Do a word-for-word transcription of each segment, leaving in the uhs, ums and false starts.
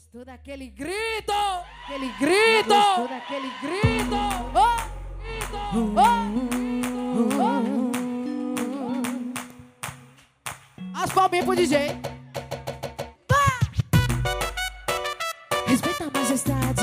Gostou daquele grito? Aquele grito! Gostou daquele grito? Oh! Oh! Oh! As palminhas pro D J. Ah! Respeita a majestade.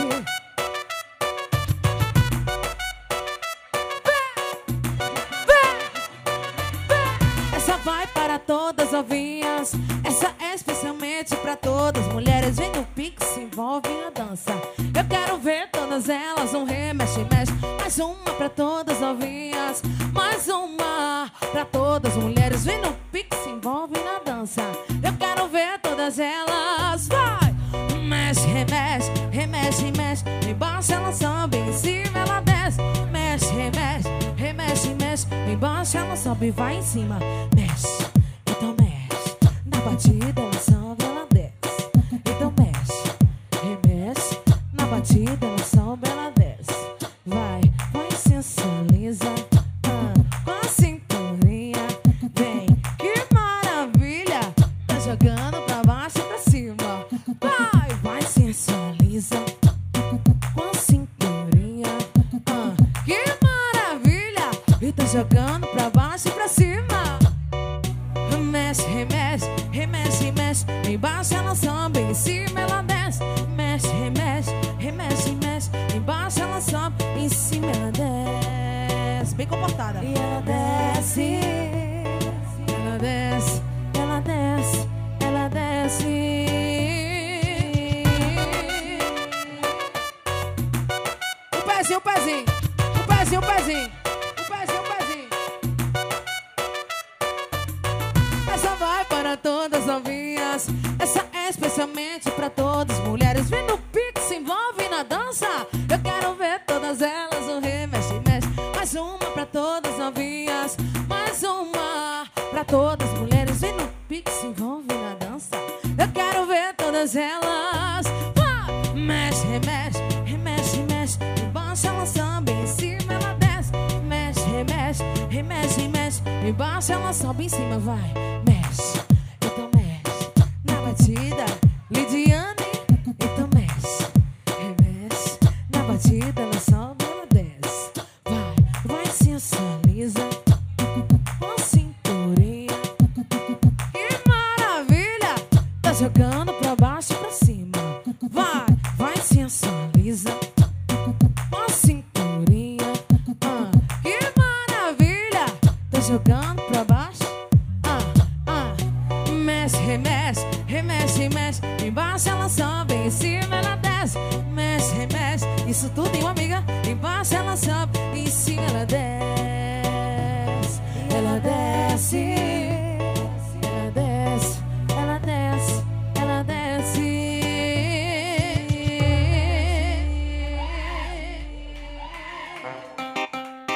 Essa vai para todas as novinhas. Essa é especialmente pra todas as mulheres. Vem no pique, se envolve na dança. Eu quero ver todas elas um remexe, mexe. Mais uma pra todas as novinhas. Mais uma pra todas as mulheres. Vem no pique, se envolve na dança. Eu quero ver todas elas. Vai! Mexe, remexe, remexe, mexe. Embaixo ela sobe, em cima ela desce. Mexe, remexe, remexe, mexe. Embaixo ela sobe, vai em cima. Mexe, então mexe. Na batida ela sobe, ela desce. Então mexe, remexe. Na batida ela sobe, ela desce. Vai, vai sensualiza. Ah, com a cinturinha. Vem, que maravilha. Tá jogando pra baixo e pra cima. Vai, vai sensualiza. Com a cinturinha. Ah, que maravilha. E tá jogando pra baixo e pra cima. Mexe, remexe, remexe, mexe. Embaixo ela sobe, em cima ela desce. Mexe, remexe, remexe, mexe. Embaixo ela sobe, em cima ela desce. Bem comportada. E ela desce, ela desce, ela desce, ela desce. O pezinho, o pezinho, o pezinho, o pezinho. O pezinho, o pezinho. Essa vai para todas as novinhas. Essa é especialmente pra todas as mulheres. Vem no pique, se envolve na dança. Eu quero ver todas elas um remexe, mexe. Mais uma pra todas as novinhas. Mais uma pra todas as mulheres. Vem no pique, se envolve na dança. Eu quero ver todas elas. Ah! Mexe, remexe, remexe, mexe. Embaixo ela sobe, em cima ela desce. Mexe, remexe, remexe, mexe. Embaixo ela sobe, em cima vai. Mexe, então mexe. Na batida, Lidiane. Então mexe, remexe. Na batida ela sobe, ela desce. Vai, vai sensualiza. Com a cinturinha. Que maravilha. Tá jogando pra baixo e pra cima. Vai, vai sensualiza. Com a cinturinha. Ah, que maravilha. Tá jogando pra baixo. Ah, ah. Mexe, remexe, remexe, mexe. Embaixo ela sobe, em cima ela desce. Mexe, remexe. Isso tudo em uma amiga. Embaixo ela sobe,